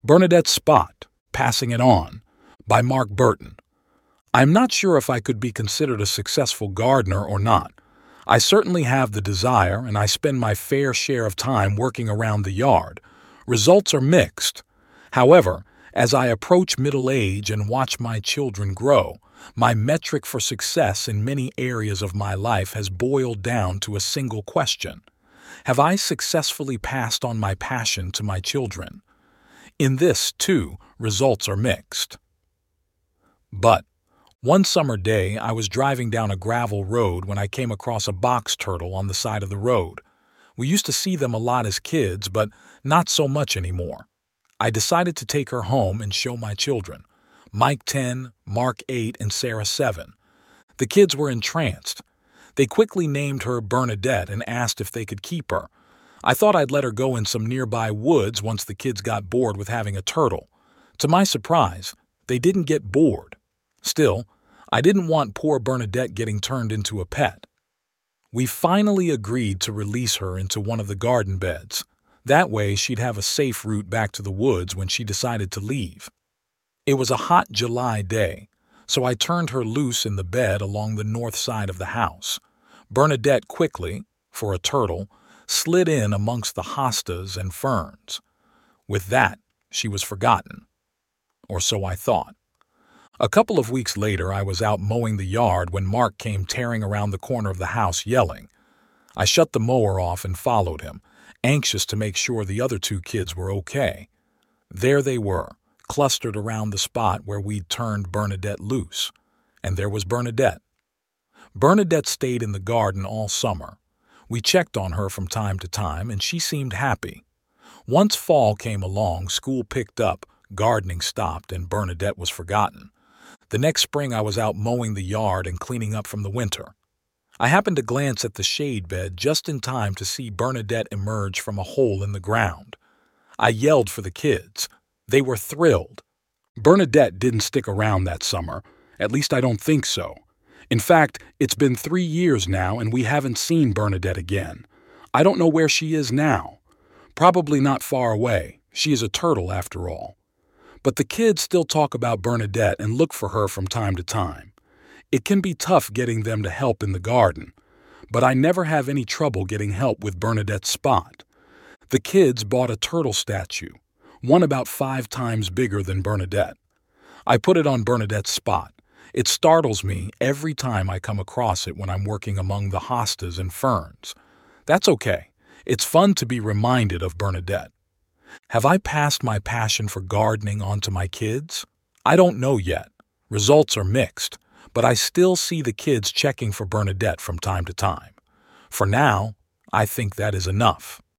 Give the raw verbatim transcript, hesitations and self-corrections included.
Bernadette's Spot, Passing It On, by Mark Burton. I'm not sure if I could be considered a successful gardener or not. I certainly have the desire, and I spend my fair share of time working around the yard. Results are mixed. However, as I approach middle age and watch my children grow, my metric for success in many areas of my life has boiled down to a single question. Have I successfully passed on my passion to my children? In this, too, results are mixed. But one summer day, I was driving down a gravel road when I came across a box turtle on the side of the road. We used to see them a lot as kids, but not so much anymore. I decided to take her home and show my children, Mike ten, Mark eight, and Sarah seven. The kids were entranced. They quickly named her Bernadette and asked if they could keep her. I thought I'd let her go in some nearby woods once the kids got bored with having a turtle. To my surprise, they didn't get bored. Still, I didn't want poor Bernadette getting turned into a pet. We finally agreed to release her into one of the garden beds. That way she'd have a safe route back to the woods when she decided to leave. It was a hot July day, so I turned her loose in the bed along the north side of the house. Bernadette quickly, for a turtle, slid in amongst the hostas and ferns. With that, she was forgotten. Or so I thought. A couple of weeks later, I was out mowing the yard when Mark came tearing around the corner of the house yelling. I shut the mower off and followed him, anxious to make sure the other two kids were okay. There they were, clustered around the spot where we'd turned Bernadette loose. And there was Bernadette. Bernadette stayed in the garden all summer. We checked on her from time to time, and she seemed happy. Once fall came along, school picked up, gardening stopped, and Bernadette was forgotten. The next spring I was out mowing the yard and cleaning up from the winter. I happened to glance at the shade bed just in time to see Bernadette emerge from a hole in the ground. I yelled for the kids. They were thrilled. Bernadette didn't stick around that summer. At least I don't think so. In fact, it's been three years now and we haven't seen Bernadette again. I don't know where she is now. Probably not far away. She is a turtle after all. But the kids still talk about Bernadette and look for her from time to time. It can be tough getting them to help in the garden, but I never have any trouble getting help with Bernadette's Spot. The kids bought a turtle statue, one about five times bigger than Bernadette. I put it on Bernadette's Spot. It startles me every time I come across it when I'm working among the hostas and ferns. That's okay. It's fun to be reminded of Bernadette. Have I passed my passion for gardening on to my kids? I don't know yet. Results are mixed, but I still see the kids checking for Bernadette from time to time. For now, I think that is enough.